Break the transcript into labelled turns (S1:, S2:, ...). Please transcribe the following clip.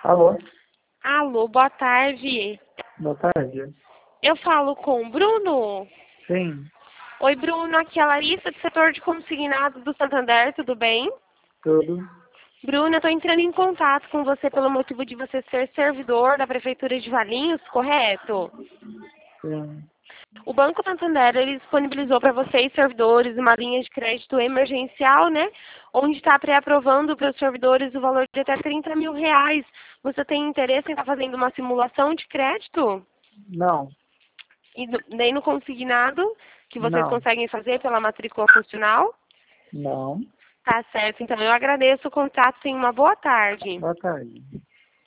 S1: Alô?
S2: Alô, boa tarde.
S1: Boa tarde.
S2: Eu falo com o Bruno?
S1: Sim,
S2: Oi, Bruno, aqui é a Larissa, do setor de consignados do Santander, tudo bem?
S1: tudo.
S2: Bruno, eu estou entrando em contato com você pelo motivo de você ser servidor da Prefeitura de Valinhos, correto?
S1: Sim.
S2: O Banco Santander, ele disponibilizou para vocês, servidores, uma linha de crédito emergencial, né? Onde está pré-aprovando para os servidores o valor de até R$ 30.000. Você tem interesse em estar fazendo uma simulação de crédito?
S1: Não,
S2: E nem no consignado, que vocês
S1: não,
S2: conseguem fazer pela matrícula funcional?
S1: não.
S2: Tá certo, então eu agradeço o contato, tenha uma boa tarde.
S1: Boa tarde.